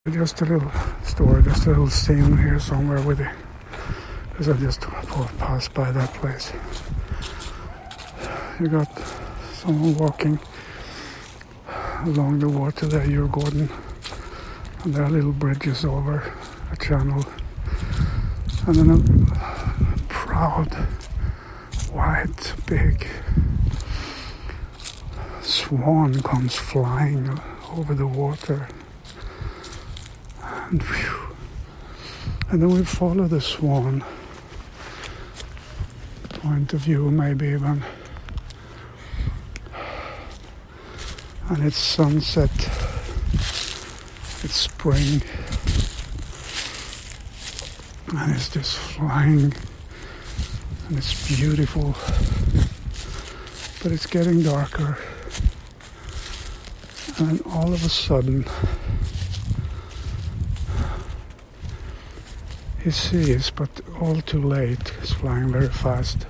Just a little story, just a little scene here somewhere with it, because I just passed by that place. You got someone walking along the water there, Djurgården, and there are little bridges over a channel, and then a proud, white, big swan comes flying over the water. And then we follow the swan, point of view maybe even, and it's sunset, it's spring, and it's just flying, and it's beautiful, but it's getting darker, and then all of a sudden he sees, but all too late. He's flying very fast.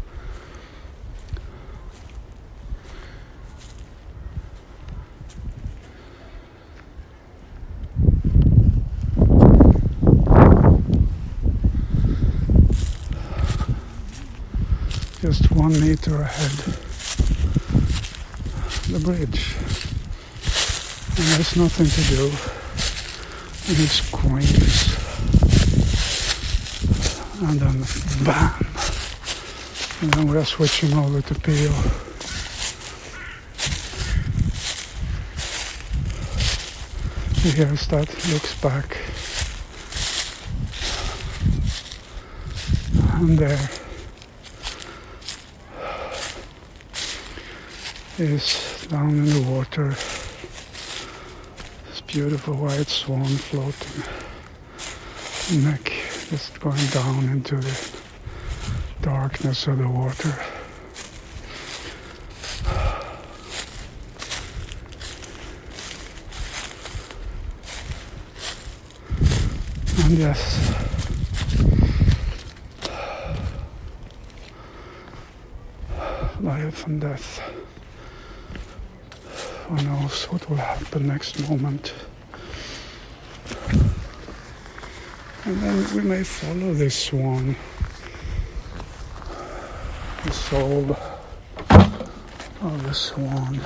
Just 1 meter ahead, the bridge. And there's nothing to do. And he screams. And then bam! And then we're switching over to Pio. He hears that, looks back, and there is down in the water this beautiful white swan floating, neck just going down into the darkness of the water. And yes, life and death. Who knows what will happen next moment. And then we may follow this swan, the soul of the swan,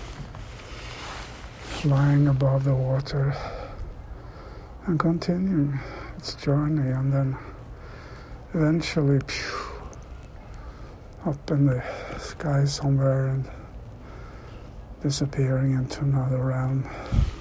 flying above the water and continuing its journey, and then eventually up in the sky somewhere and disappearing into another realm.